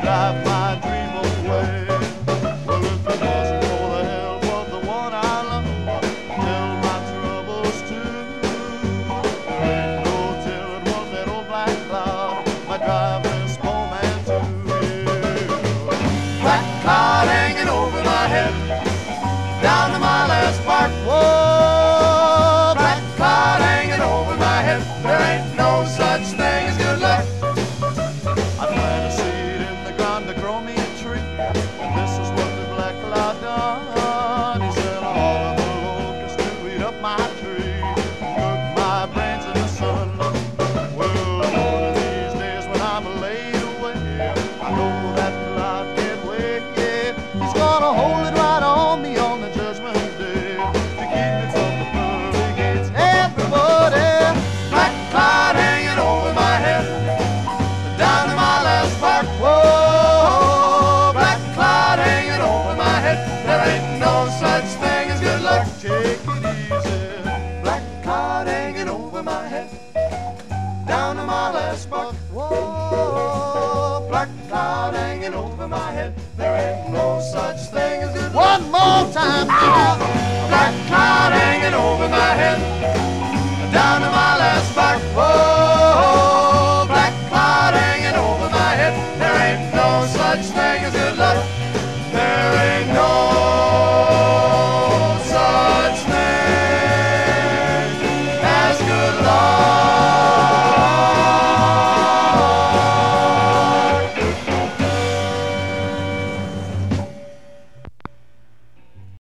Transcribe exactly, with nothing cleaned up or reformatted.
drive my dream away. Well, if it wasn't for the help of the one I love, tell my troubles too. There ain't no tell it was that old black cloud, my driveless poor man too. Yeah. Black cloud hanging over my head, down to my last park. Whoa, black cloud hanging over my head. There ain't no such thing as good luck. I plant a seed in the ground to grow me a tree, and this is what the black cloud done. He sent all of the locusts to eat up my tree, cook my brains in the sun. Well, one of these days when I'm laid away, I know that cloud can't wait. Yeah, he's gonna hold it right on me on the judgment day to keep me from the pearly gates. Everybody, black cloud hanging over my head, down to my last park. Whoa, black cloud hanging over my head. There ain't no such thing as good luck. Take it easy. Black cloud hanging over my head, down to my last park. Whoa, black cloud hanging over my head. There ain't no such thing as good luck. One more time. Black cloud hanging over my head, down to my last park. Whoa, black cloud hanging over my head. There ain't no such thing as good luck. There ain't no